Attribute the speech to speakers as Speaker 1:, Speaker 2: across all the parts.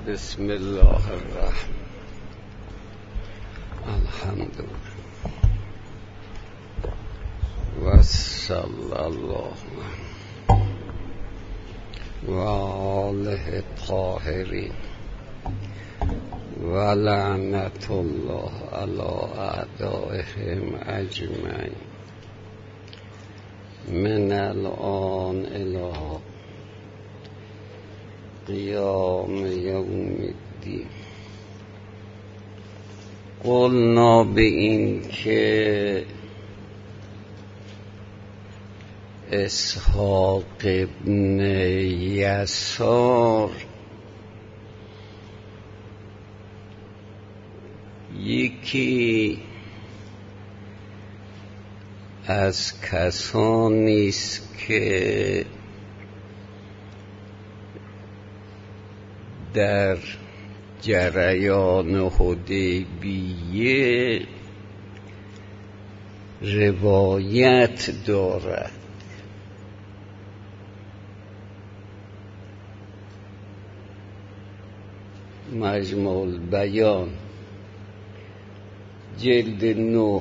Speaker 1: بسم الله الرحمن الحمد و صلی الله و آله الطاهرین و لعنت الله علی اعدائهم اجمعین من الان الی قیام یوم الدین. قلنا به این که اسحاق ابن یسار یکی از کسانی است که در جریان حدیبیه روایت دارد. مجموع البیان جلد 9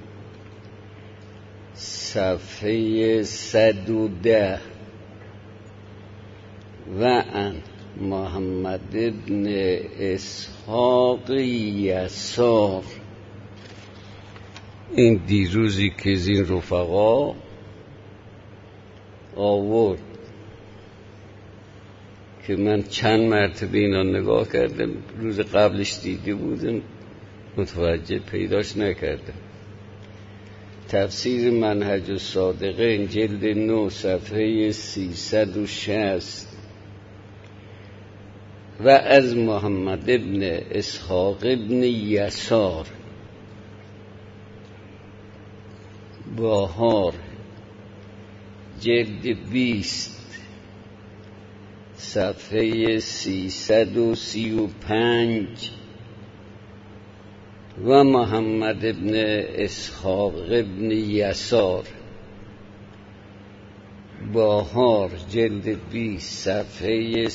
Speaker 1: صفحه 110 و ان محمد ابن اسحاق یسار. این دیروزی که از این رفقا آورد که من چند مرتبه اینا نگاه کردم، روز قبلش دیده بودم متوجه پیداش نکردم. تفسیر منهج الصادقین جلد 9 صفحه 360 و از محمد ابن اسحاق ابن یسار بهار جلد 20 صفحه 335 و محمد ابن اسحاق ابن یسار بهار جلد 20 صفحه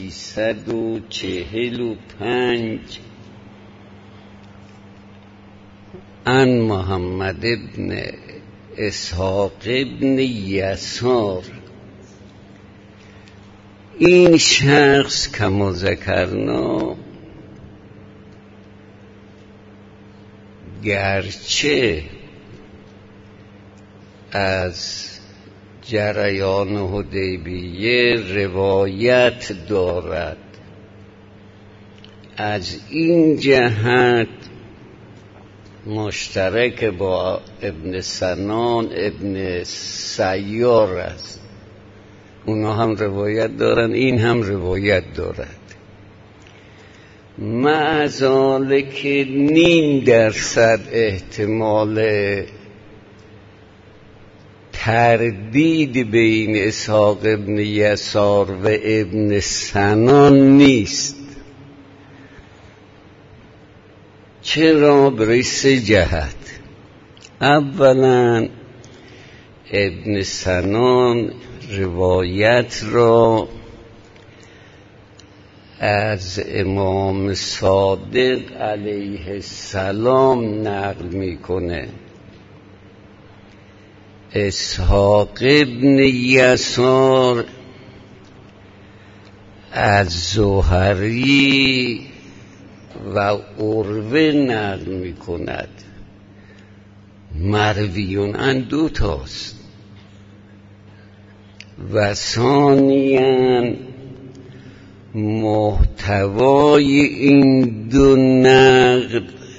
Speaker 1: 345 ان محمد ابن اسحاق ابن یسار. این شخص کما ذکرنا گرچه از جریان حدیبیه روایت دارد، از این جهت مشترک با ابن سنان ابن سیار است. اونا هم روایت دارن، این هم روایت دارد. معذالک 0.5% احتمال تردید بین اسحاق ابن یسار و ابن سنان نیست. چرا؟ برای 3 جهت. اولا ابن سنان روایت را از امام صادق علیه السلام نقل میکنه. اسحاق ابن یسار از زهری و عروه نقل میکند. مرویون ان 2 تاست و ثانیاً محتوای این 2 نقل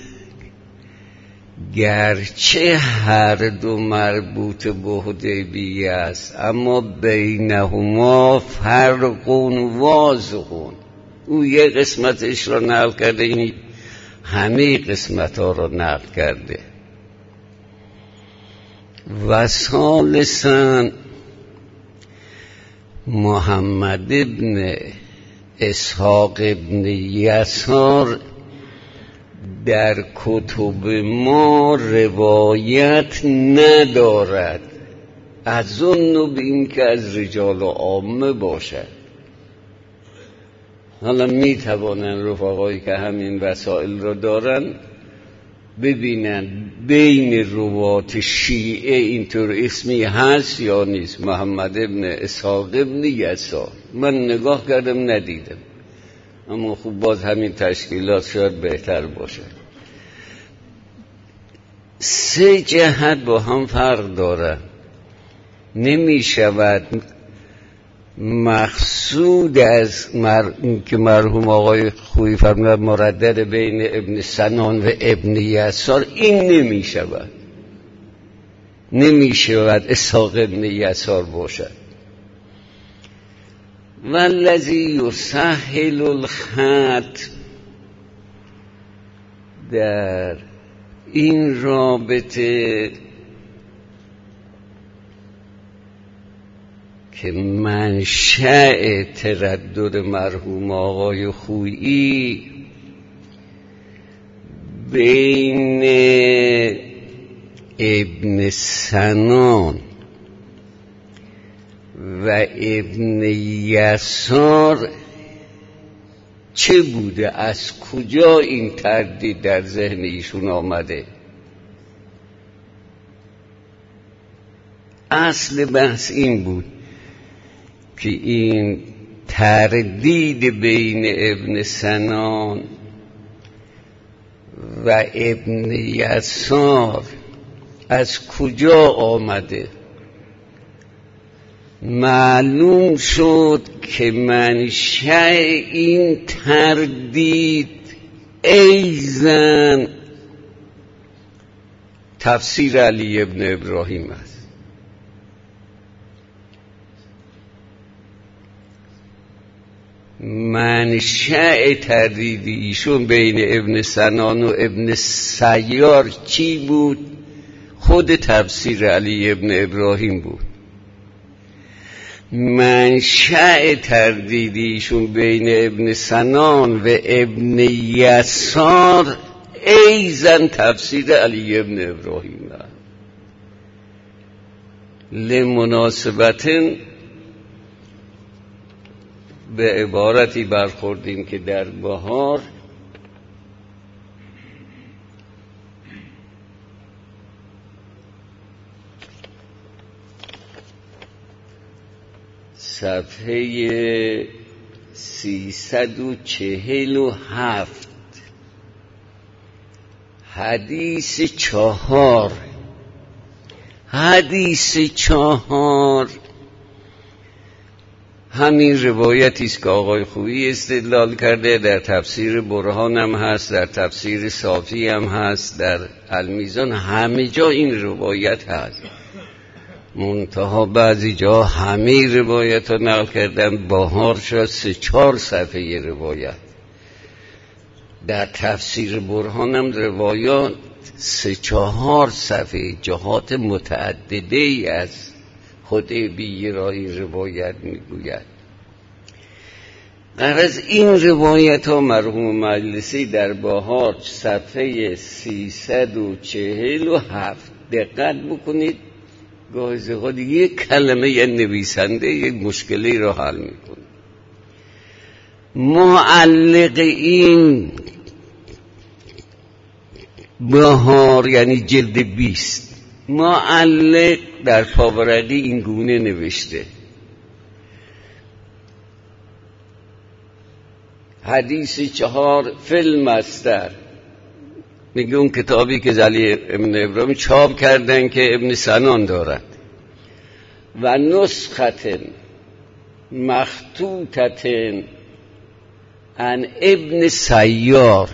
Speaker 1: گرچه هر 2 مربوط به حدیبیه است، اما بینهما فرق واضح. او یه قسمتش را نقل کرده، این همه قسمت ها را نقل کرده. و ثالثاً محمد ابن اسحاق ابن یسار در کتب ما روایت ندارد. اظن به این که از رجال عامه باشد. حالا می توانن رفقایی که همین وسائل رو دارن ببینن بین روات شیعه اینطور اسمی هست یا نیست. محمد ابن اسحاق ابن یسار، من نگاه کردم ندیدم، اما خوب باز همین تشکیلات شاید بهتر باشه. 3 جهت با هم فرق داره. نمی شود مقصود از که مرحوم آقای خویی فرمودند مردد بین ابن سنان و ابن یسار، این نمی شود اسحاق ابن یسار باشد. والذی یسهل الخط، در این رابطه که منشأ تردد مرحوم آقای خویی بین ابن سنان و ابن یسار چه بوده، از کجا این تردید در ذهن ایشون آمده؟ اصل بحث این بود که این تردید بین ابن سنان و ابن یسار از کجا آمده. معلوم شد که منشأ این تردید ایضاً تفسیر علی ابن ابراهیم است. منشأ تردید ایشون بین ابن سنان و ابن سیار چی بود؟ خود تفسیر علی ابن ابراهیم بود. منشأ تردید ایشون بین ابن سنان و ابن یسار ایضاً تفسیر علی ابن ابراهیم است. لمناسبت به عبارتی برخوردیم که در بهار صفحه 347 حدیث 4 همین روایتی است که آقای خویی استدلال کرده، در تفسیر برهان هم هست، در تفسیر صافی هم هست، در المیزان، همه جا این روایت هست. منتها بعضی جا همه روایت ها نقل کردن، بهار شد 3-4 صفحه روایت. در تفسیر برهان هم روایات 3-4 صفحه جهات متعدده ای از حدیبیه را این روایت میگوید. غرض این روایت ها مرحوم مجلسی در بهار صفحه 347 دقت بکنید، گاهی اوقات یک کلمه یه نویسنده یک مشکلی را حل میکنه. معلق این بهار یعنی جلد 20، معلق در پاورقی این گونه نوشته: حدیث 4 فیلم مستر، میگه اون کتابی که علی ابن ابراهیم چاپ کردن که ابن سنان دارد، و نسخت مخطوطت عن ابن سیار،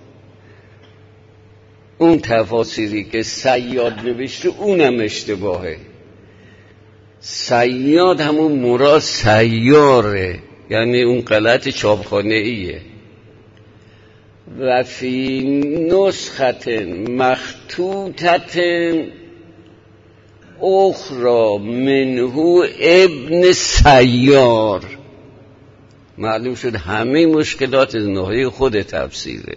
Speaker 1: اون تفاسیری که سیاد نوشته اونم اشتباهه. سیاد همون مراد سیاره، یعنی اون غلط چاپخانه ایه. و فی نسخت مخطوطت اخرى منه ابن سیار، معلوم شد همه مشکلات از ناحیه خود تفسیره.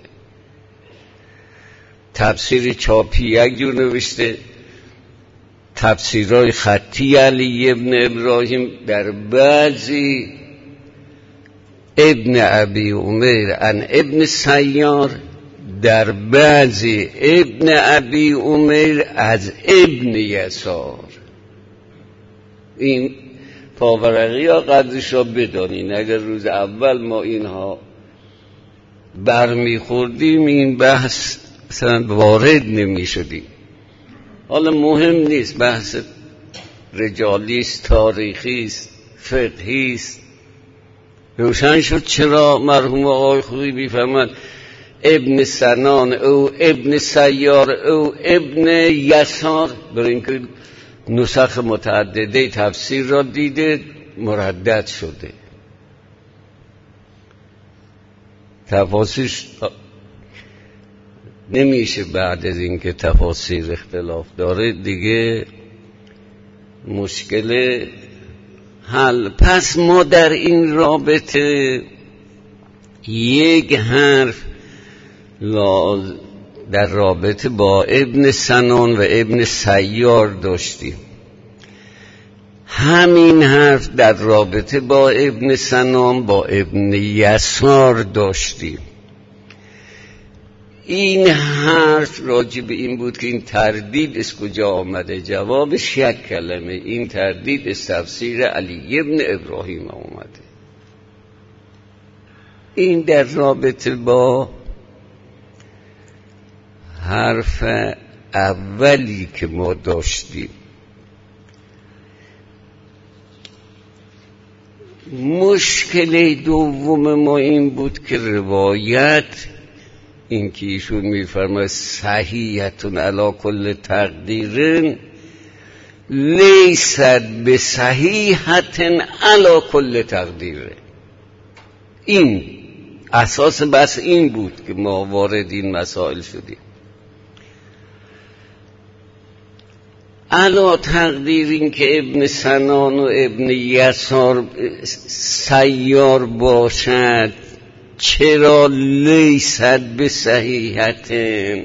Speaker 1: تفسیر چاپی یک جور نوشته، تفسیرهای خطی علی ابن ابراهیم در بعضی ابن ابی عمیر عن ابن سیار، در بعضی ابن ابی عمیر از ابن یسار. این پاورقی ها قدرش را بدانین. اگر روز اول ما اینها برمیخوردیم این بحث مثلا وارد نمی شدیم. حالا مهم نیست، بحث رجالیست، تاریخیست، فقهیست. روشن شد چرا مرحوم آقای خویی میفهمند ابن سنان او ابن سیار او ابن یسار، برای اینکه نسخ متعدده تفسیر را دیده مردد شده. تفاسیر نمیشه بعد از اینکه تفاسیر اختلاف داره دیگه مشکل حل. پس ما در این رابطه یک حرف در رابطه با ابن سنان و ابن سیار داشتیم، همین حرف در رابطه با ابن سنان با ابن یسار داشتیم. این حرف راجع به این بود که این تردید از کجا آمده. جوابش یک کلمه، این تردید از تفسیر علی ابن ابراهیم آمده. این در رابطه با حرف اولی که ما داشتیم. مشکل دوم ما این بود که روایت، این که ایشون میفرماید صحیحتون علی کل تقدیرن لیست به صحیحتن علی کل تقدیرن، این اساس بس این بود که ما وارد این مسائل شدیم. علا تقدیر این که ابن سنان و ابن یسار سیار باشد، چرا لیست به صحیحتن؟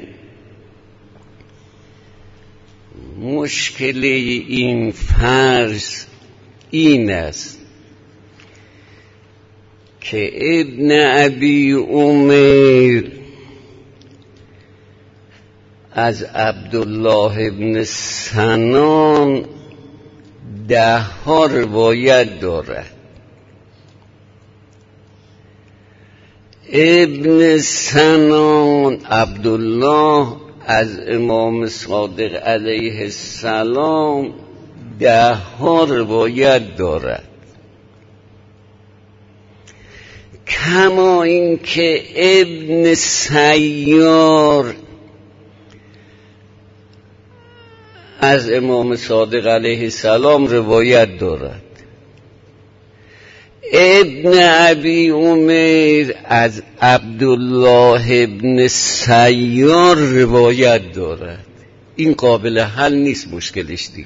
Speaker 1: مشکل این فرض این است که ابن ابی عمیر از عبدالله ابن سنان 10 روایت دارد. ابن سنان عبدالله از امام صادق علیه السلام 10 روایت دارد، کما اینکه ابن سیار از امام صادق علیه السلام روایت دارد. ابن ابی عمیر از عبدالله ابن سیار روایت دارد. این قابل حل نیست مشکلش دیگه.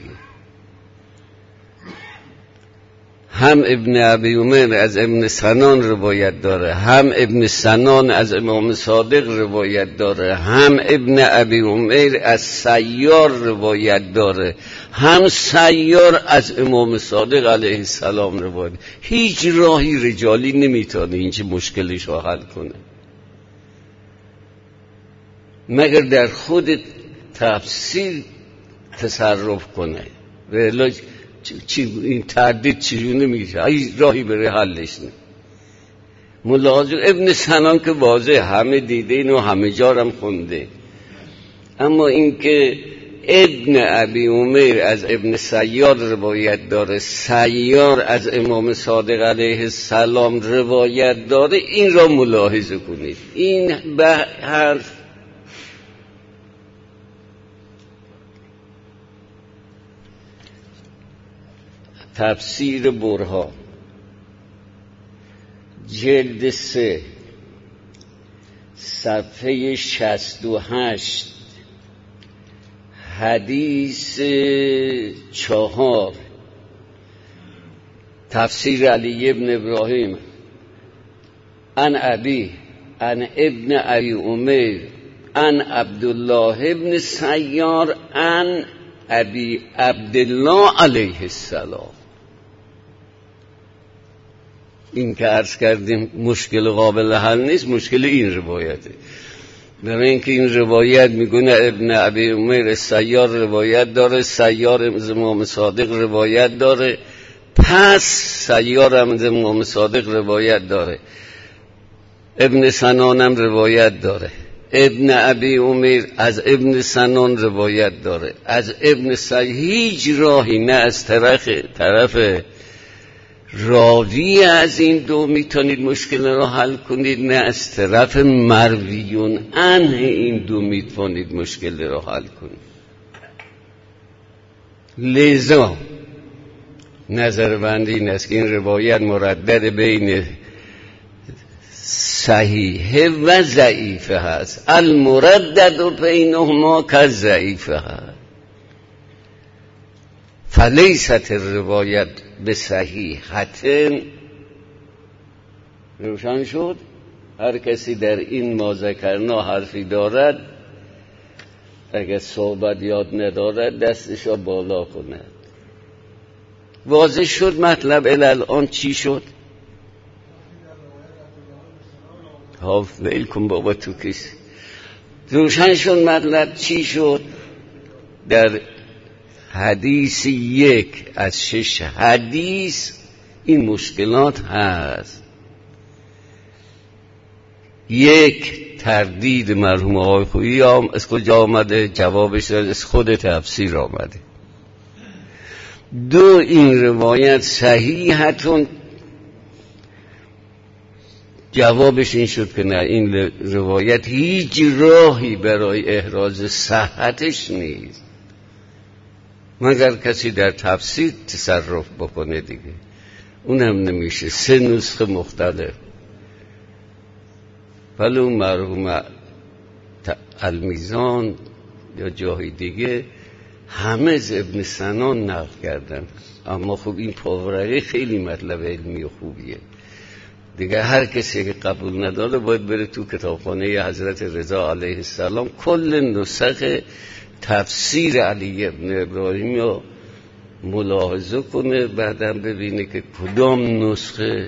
Speaker 1: هم ابن ابی عمیر از ابن سنان روایت داره، هم ابن سنان از امام صادق روایت داره، هم ابن ابی عمیر از سیار روایت داره، هم سیار از امام صادق علیه السلام روایت. هیچ راهی رجالی نمیتونه این چه مشکلش رو حل کنه مگر در خود تفسیر تصرف کنه. و الا این تردید چجونه میشه؟ هیچ راهی برای حلش نه. ملاحظه ابن سنان که واضح همه دیده اینو همه جارم خونده، اما این که ابن ابی عمیر از ابن سیار روایت داره، سیار از امام صادق علیه السلام روایت داره، این را ملاحظه کنید. این به حرف تفسیر برهان جلد 3 صفحه 68 حدیث 4 تفسیر علی ابن ابراهیم عن ابی عن ابن ابی عمیر عن عبدالله ابن سیار عن ابی عبدالله علیه السلام. این که عرض کردیم مشکل قابل حل نیست، مشکل این روایته. برای اینکه این روایت میگونه ابن ابی عمیر سیار روایت داره، سیار امام صادق روایت داره، پس سیار امام صادق روایت داره، ابن سنان هم روایت داره، ابن ابی عمیر از ابن سنان روایت داره، از ابن سعید. هیچ راهی نه از طرف راوی از این دو میتونید مشکل را حل کنید، نه از طرف مرویون عنه این دو میتونید مشکل را حل کنید. لذا نظر بنده این است که این روایت مردد بین صحیح و ضعیفه هست. المردد بینهما کالضعیفه هست، فلیست الروایت به صحیحتن. روشن شد؟ هر کسی در این ما ذکرنا حرفی دارد، اگر صحبت یاد ندارد دستشو بالا کند. واضح شد مطلب الان چی شد؟ ویل کن بابا تو کسی. روشن شد مطلب چی شد؟ در حدیث 1 از 6 حدیث این مشکلات هست. 1 تردید مرحوم آقای خویی از کجا آمده؟ جوابش از خود تفسیر آمده. 2 این روایت صحیحتون، جوابش این شد که نه، این روایت هیچ راهی برای احراز صحتش نیست مگر کسی در تفسیر تصرف بکنه دیگه، اونم نمیشه. 3 نسخه مختلف، ولی اون مرحوم المیزان یا جای دیگه همه از ابن سنان نقل کردن. اما خب این پاورقی خیلی مطلب علمی و خوبیه دیگه. هر کسی که قبول نداره باید بره تو کتابخانه حضرت رضا علیه السلام کل نسخ تفسیر علی ابن ابراهیم رو ملاحظه کنه، بعدم ببینه که کدام نسخه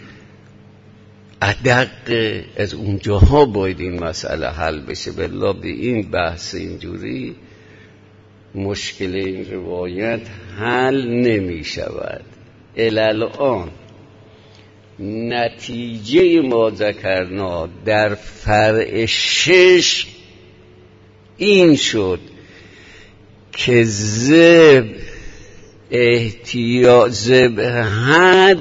Speaker 1: ادق از اونجاها باید این مسئله حل بشه. بالله به این بحث اینجوری مشکل این روایت حل نمی شود. الان نتیجه ما ذکرنا در فرع 6 این شد که احتیاج حد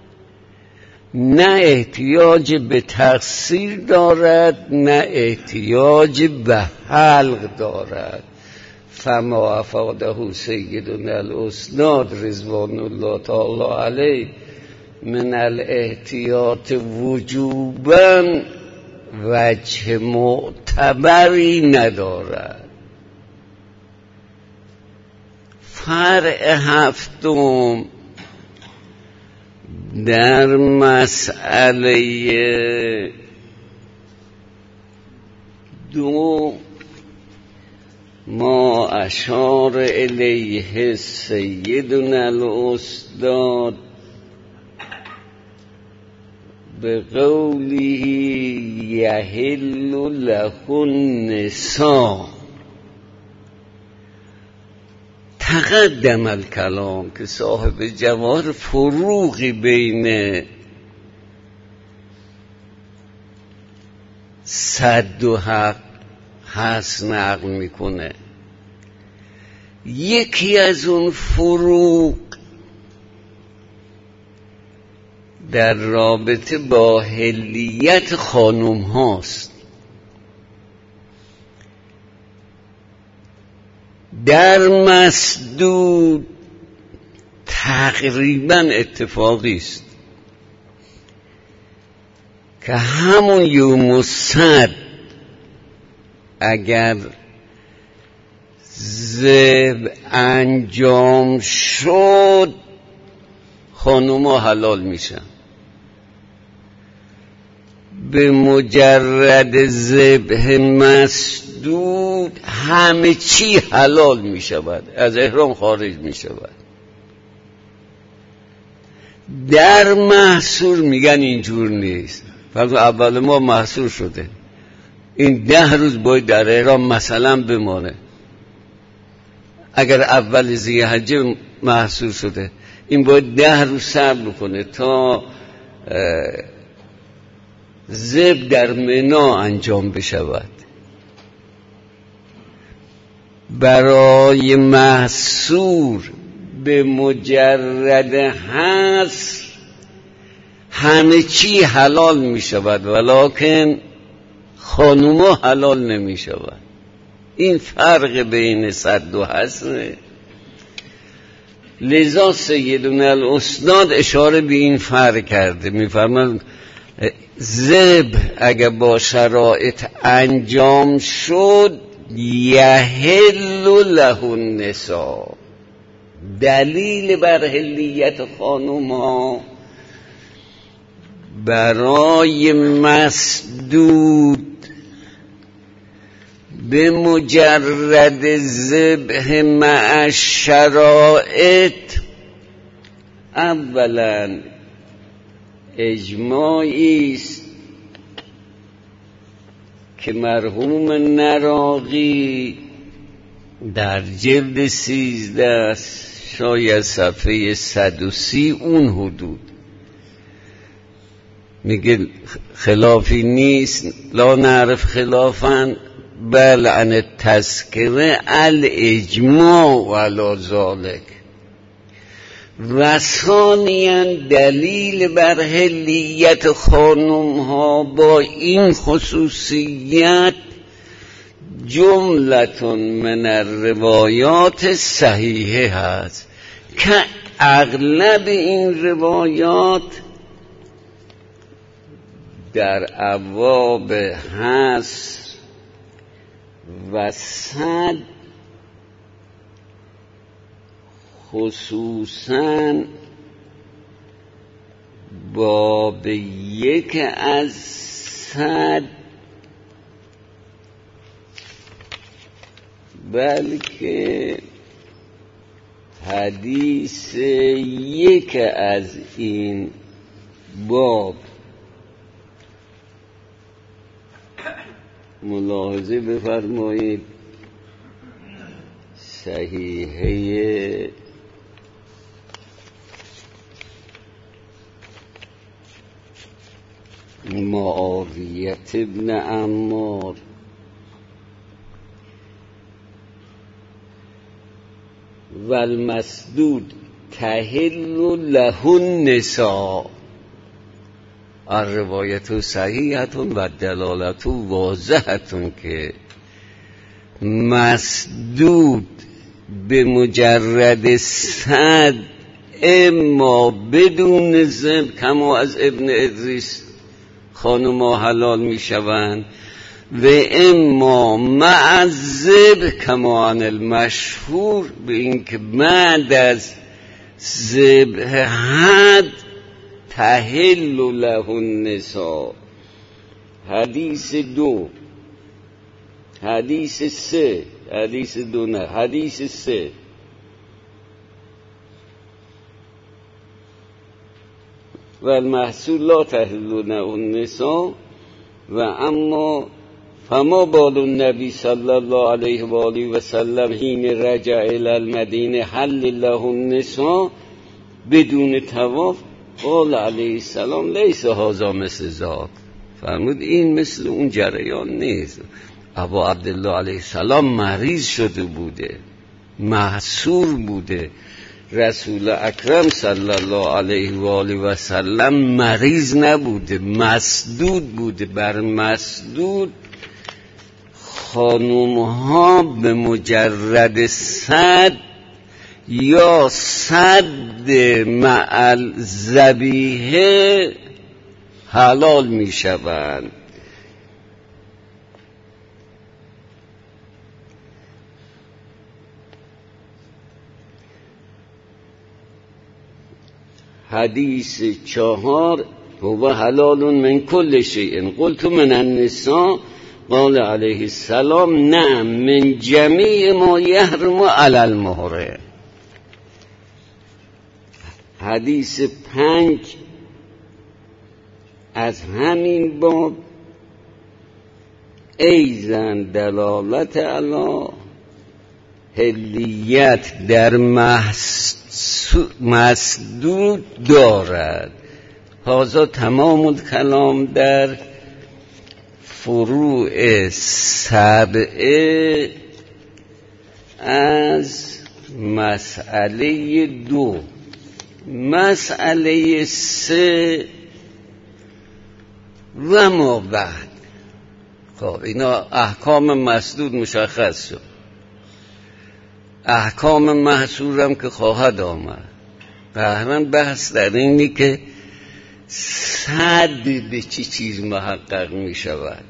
Speaker 1: نه احتیاج به تقصیر دارد نه احتیاج به حلق دارد. فما افاده سیدنا الاسناد رضوان الله تعالی علیه من الاحتیاط وجوبا وجه معتبری ندارد. فرع 7 در مسئله 2 ما اشار الیه سیدنا الاستاد به قوله یحل له النساء. تقدم الکلام که صاحب جواهر فروقی بین صد و حق هست نقل میکنه. یکی از اون فروق در رابطه با حلیت خانم هاست. در مسدود تقریبا اتفاقی است که همون یوم الصد اگر ذبح انجام شد خانوما حلال میشن. به مجرد ذبح مسدود همه چی حلال میشود، از احرام خارج میشود. در محصور میگن اینجور نیست. فرض اول ما محصور شده، این 10 روز باید در احرام مثلا بمانه. اگر اول ذی‌حجه محصور شده، این باید 10 روز صبر بکنه تا ذبح در منی انجام بشود. برای محصور به مجرد حصر همه چی حلال می شود، ولکن خانوما حلال نمی شود. این فرق بین صد و حصره. لذا سیدنا الاستاد اشاره به این فرق کرده، می فرماید ذبح اگر با شرایط انجام شد یحل له النساء، دلیل بر حلیت خانم ها برای مسدود به مجرد ذبح مع شرائط، اولا اجماعی است که مرحوم نراقی در جلد 13 شاید صفحه 130 اون حدود میگه خلافی نیست، لا نعرف خلافا بل عن التذکره الاجماع علی ذلک. و ثانیاً دلیل بر حلیت خانم ها با این خصوصیت جملتون من الروایات صحیحه هست که اغلب این روایات در ابواب حصر و صد خصوصاً باب 1 از 100 بلکه حدیث 1 از این باب ملاحظه بفرمایید. صحیحه معاویه ابن عمار و المسدود تحل له النساء، الروایت صحیحتون و دلالت واضحتون که مسدود به مجرد صد اما بدون ذبح کما از ابن ادریس خانما حلال می شوند و اما مع الذبح کما عن المشهور، به این که بعد از ذبح حد تحل له النساء. حدیث 2 حدیث 3 حدیث 2 نه حدیث 3 و المحصول لا تحل له النساء و اما فما بال النبی صلی الله علیه و آله و سلم حین رجع الی المدینه حل له النساء بدون طواف قال علیه السلام لیس هذا مثل ذاک. فرمود این مثل اون جریان نیست. ابا عبدالله علیه السلام مریض شده بوده، محصور بوده. رسول اکرم صلی الله علیه و آله و سلم مریض نبوده، مسدود بوده. بر مسدود خانوم ها به مجرد صد یا صد مع الذبیحه حلال می شوند. حدیث 4 هو حلال من کل شیء قلت من النساء قال علیه السلام نعم من جمیع ما یحرم علی المحرم. حدیث 5 از همین باب ایزن دلالت علی حلیت در مسدود دارد. هذا تمام الکلام در فروع 7 از مسئله 2. مسئله 3 و ما بعد. خب اینا احکام مسدود مشخص شد. احکام محصورم که خواهد آمد. قهرن بحث در اینی که صد به چی چیز محقق می شود.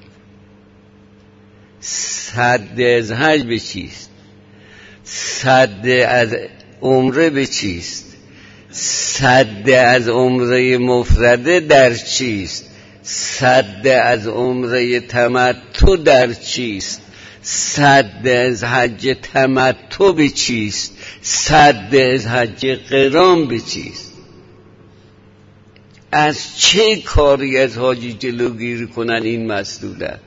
Speaker 1: صد از حج به چیست؟ صد از عمره به چیست؟ صد از عمره مفرده در چیست؟ صد از عمره تمتع در چیست؟ صد از حج تمتع به چیست؟ صد از حج قران به چیست؟ از چه کاری از حاجی جلوگیری کنن این مسدوده؟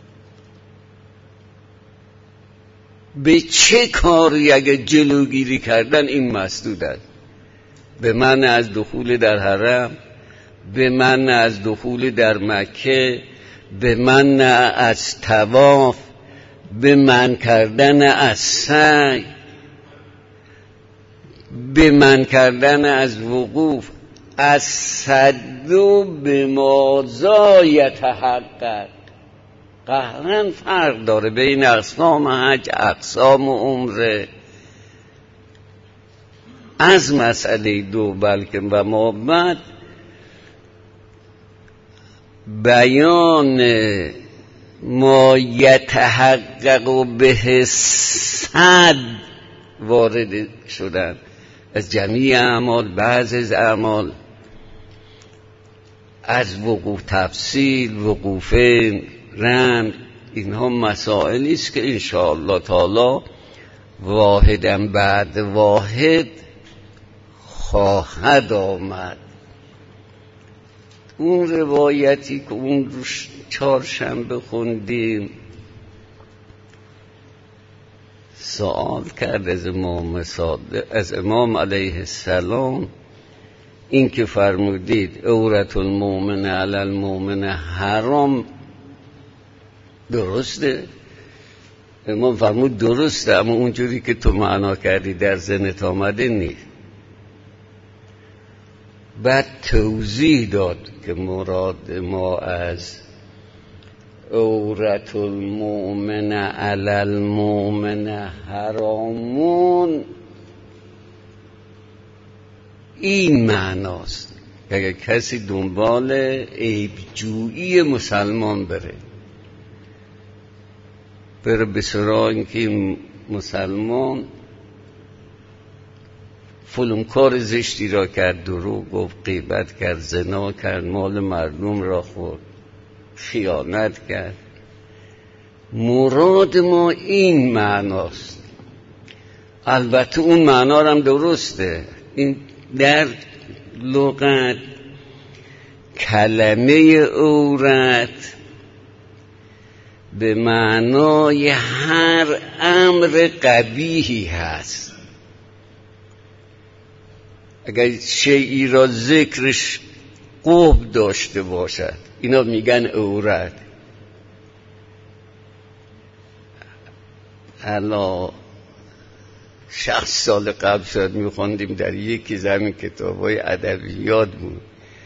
Speaker 1: به چه کاری اگه جلوگیری کردن این مسدوده؟ به من از دخول در حرم، به من از دخول در مکه، به من از طواف، به من کردن از سعی، به من کردن از وقوف. از صدو به مازا یتحقق. قهرن فرق داره بین اقسام حج، اقسام عمره. از مسئله 2 بلکه و ما بعد بیان ما یتحقق به صد وارد شدن از جمیع اعمال، بعض از اعمال، از وقوف تفصیل، وقوفین، رمل. اینها مسائلی است که انشاءالله تعالی واحداً بعد واحد خواهد آمد. اون روایتی که اون روز چهارشنبه خوندیم، سوال کرد از امام علیه السلام این که فرمودید عورت المؤمن علی المؤمن حرام، درسته؟ امام فرمود درسته، اما اونجوری که تو معنا کردی در ذهنت آمده نیست. بعد توضیح داد که مراد ما از عورت المؤمن علی المؤمن حرامون این معناست که اگر کسی دنبال عیبجویی مسلمان بره به سراغ اینکه مسلمان فلان کار زشتی را کرد، دروغ گفت، غیبت کرد، زنا کرد، مال مردم را خورد، خیانت کرد، مراد ما این معناست. البته اون معنا هم درسته. این در لغت کلمه عورت به معنای هر امر قبیحی هست. اگر شیئی را ذکرش قبح داشته باشد اینا میگن عورت. الا 60 سال قبل شد میخوندیم در یکی زمین کتابای ادبیات بود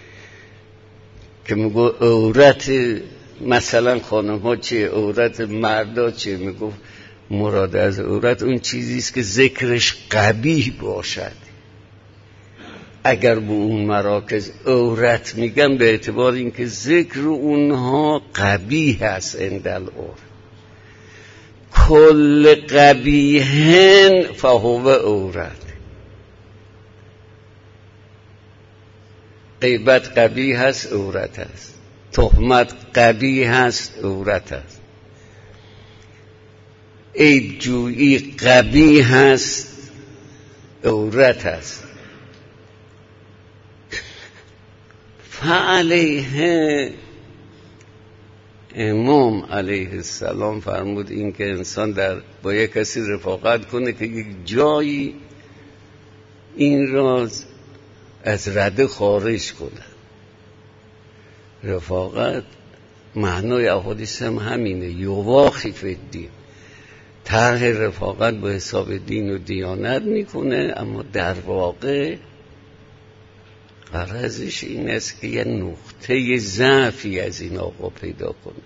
Speaker 1: که میگو عورت مثلا خانم ها چه، عورت مردا چه. میگو مراد از عورت اون چیزیست که ذکرش قبیح باشد. اگر به اون مراکز عورت میگم به اعتبار اینکه ذکر اونها قبیح است عند العرف. کل قبیحن فهو عورت. غیبت قبیح است، عورت است. تهمت قبیح است، عورت است. عیب جویی قبیح است، عورت است. فعلیه امام علیه السلام فرمود این که انسان با یک کسی رفاقت کنه که یک جایی این راز از رده خارج کنه. رفاقت معنای احادیث هم همینه، یواخی فی الدین، طرح رفاقت با حساب دین و دیانت میکنه، اما در واقع غرضش این است که یه نقطه ضعفی از این آقا پیدا کنه.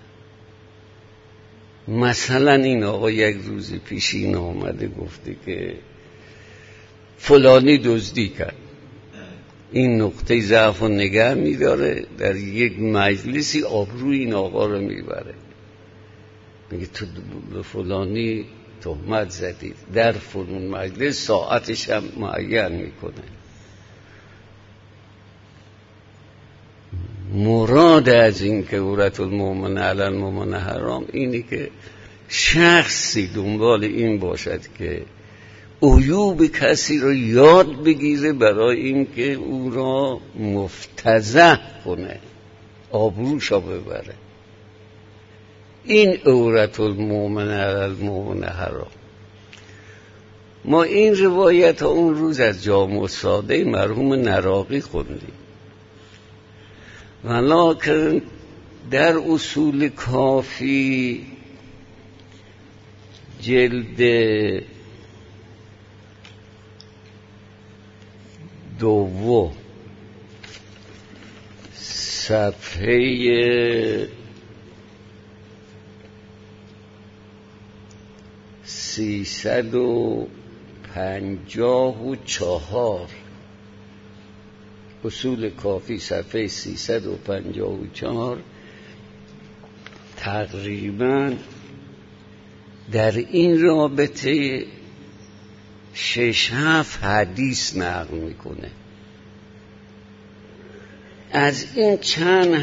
Speaker 1: مثلا این آقا یک روزی پیش این آمده گفته که فلانی دزدی کرد، این نقطه ضعف رو نگه میداره، در یک مجلسی آبروی این آقا رو میبره، میگه تو به فلانی تهمت زدید، در فلان مجلس ساعتش هم معین میکنه. مراد از این که عورت المؤمن علی المؤمن حرام اینی که شخصی دنبال این باشد که عیوب کسی رو یاد بگیره برای این که او را مفتضح کنه، آبروش رو ببره. این عورت المؤمن علی المؤمن حرام. ما این روایت ها اون روز از جامع الساده مرحوم نراقی خوندیم، ولکن در اصول کافی جلد 2 صفحه 354، اصول کافی صفحه 354 تقریبا در این رابطه 6-7 حدیث نقل میکنه. از این چند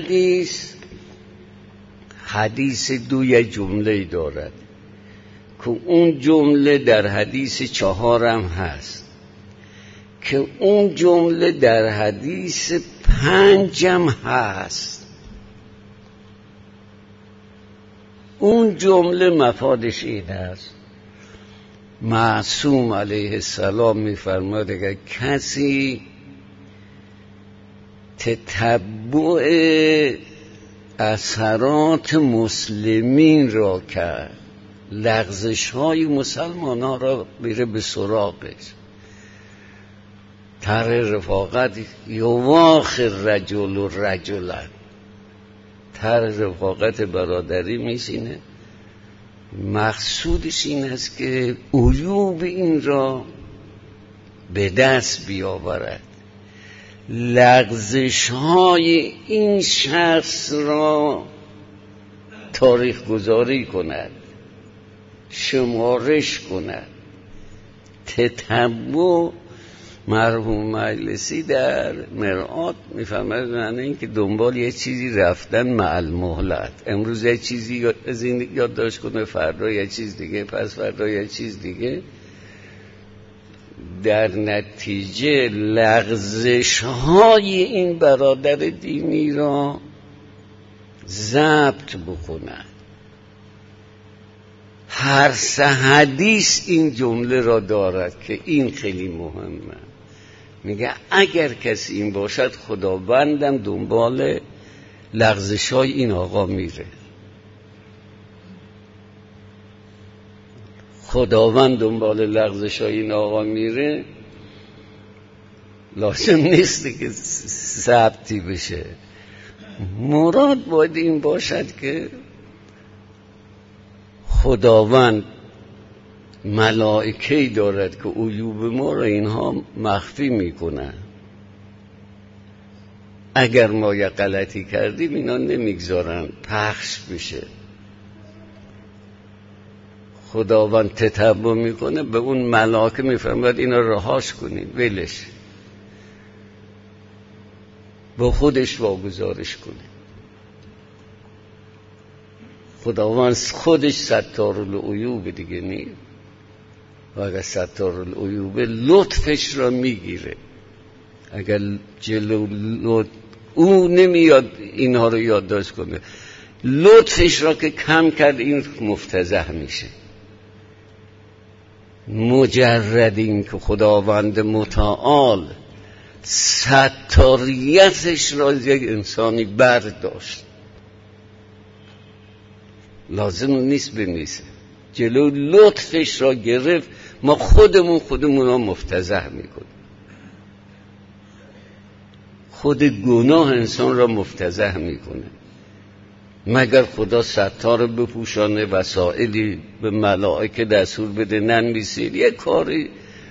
Speaker 1: حدیث 2 یک جمله دارد که اون جمله در حدیث 4 هم هست، که اون جمله در حدیث 5 هم هست. اون جمله مفادش این است: معصوم علیه السلام میفرماد اگر کسی تتبع اثرات مسلمین را کرد، لغزش های مسلمان ها را بیره به سراغش، طرح رفاقت یواخر رجل و رجلن، طرح رفاقت برادری میشینه، مقصودش این است که عیوب این را به دست بیاورد، لغزش های این شخص را تاریخ گذاری کند، شمارش کند. تتبع مرحوم مجلسی در مرآت میفهمد معنی این که دنبال یه چیزی رفتن مع المهلت، امروز یه چیزی از این یادداشت کنه، فردا یه چیز دیگه، پس فردا یه چیز دیگه، در نتیجه لغزش های این برادر دینی را ضبط بکنند. هر 3 حدیث این جمله را دارد که این خیلی مهمه. میگه اگر کسی این باشد خداوندم دنبال لغزش های این آقا میره، خداوند دنبال لغزش های این آقا میره. لازم نیست که ثبتی بشه، مراد باید این باشد که خداوند ملائکه‌ای دارد که عیوب ما را اینها مخفی میکنن، اگر ما یک غلطی کردیم اینا نمیگذارن پخش بشه، خداوند تتبع میکنه، به اون ملائکه میفرماید اینا رهاش کنید، ولش، با خودش واگذارش کنه. خداوند خودش ستار العیوب دیگه نیست، و اگر ستار العیوب لطفش را میگیره، اگر جلو او نمیاد اینها رو یادداشت کنه. لطفش را که کم کرد این مفتضح میشه. مجرد این که خداوند متعال ستاریتش را یک انسانی برداشت، لازم نیست بنویسه، جلو لطفش را گرفت، ما خودمون را مفتضح میکنیم. خود گناه انسان را مفتضح میکنه. مگر خدا ستار بپوشانه، وسائلی به ملائکه دستور بده ننویسید؟ یک کاری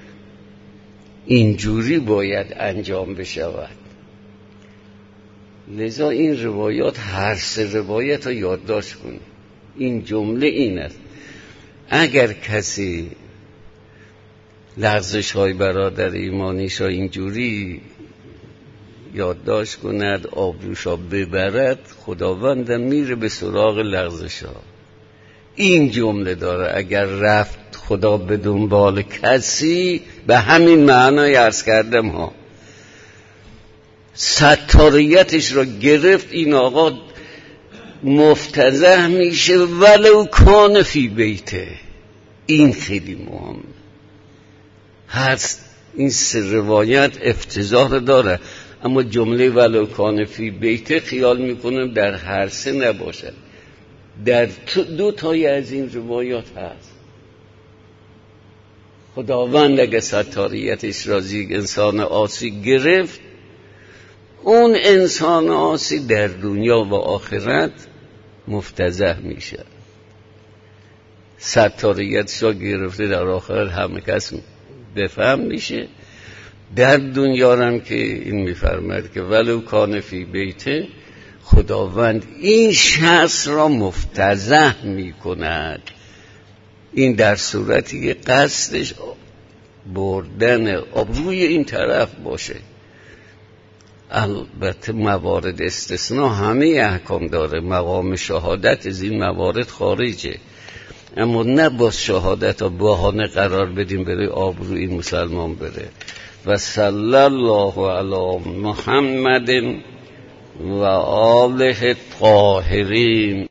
Speaker 1: اینجوری باید انجام بشود. لذا این روایات، هر سه روایت رو یادداشت کنید. این جمله این است: اگر کسی لغزش های برادر ایمانیش را اینجوری یادداشت کند، آبروشا ببرد، خداوندم میره به سراغ لغزش ها. این جمله داره: اگر رفت خدا به دنبال کسی، به همین معنای عرض کردم ها، ستاریتش را گرفت، این آقا مفتضح میشه ولو کان فی بیته. این خیلی مهم هست. این سه روایت افتضاح داره، اما جمله ولو کان فی بیته خیال میکنم در هر سه نباشد، در دو تای از این روایات هست. خداوند اگه ستاریتش را یک انسان عاصی گرفت، اون انسان عاصی در دنیا و آخرت مفتضح میشه. ستاریتش را گرفته، در آخرت همه کس بفهم میشه. در دنیا هم که این میفرماید که ولو کان فی بیته، خداوند این شخص را مفتضح میکند. این در صورتی که قصدش بردن آبروی این طرف باشه. البته موارد استثناء همه احکام داره، مقام شهادت از این موارد خارجه، اما نه با شهادت ها بهانه قرار بدیم برای آبروی این مسلمان بره. و صلی الله علی محمد و آله الطاهرین.